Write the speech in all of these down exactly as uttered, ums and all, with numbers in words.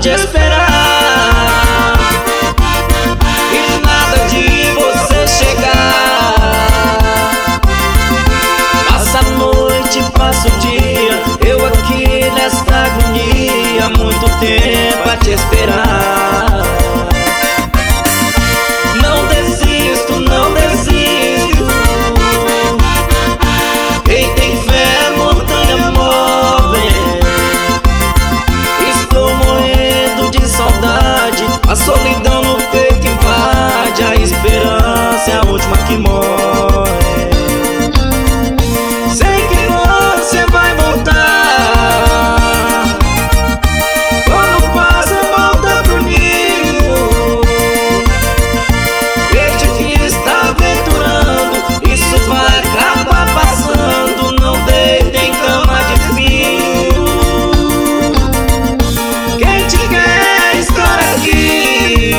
de esperar e nada de você chegar. Passa a noite, passa o dia, eu aqui nesta agonia, muito tempo a te esperar. Não desisto, não desisto. Quem tem fé, montanha move. Estou morrendo de saudade, a solidão no peito invade, a esperança é a última que morre. Sei que você vai voltar, quando passa volta pro ninho. Veja que está aventurando, isso vai acabar passando. Não deita em cama de espinho. Quem te quer estar aqui,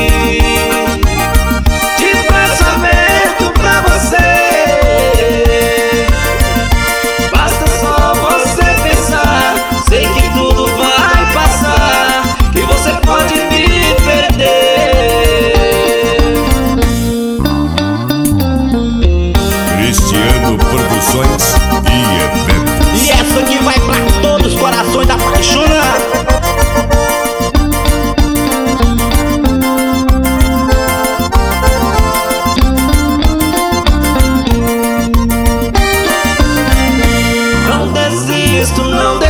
te peço aberto pra você. Basta só você pensar, sei que tudo vai passar, que você pode me perder. Cristiano Produções e Eventos. E essa aqui vai pra todos os corações apaixonados. Não desisto, não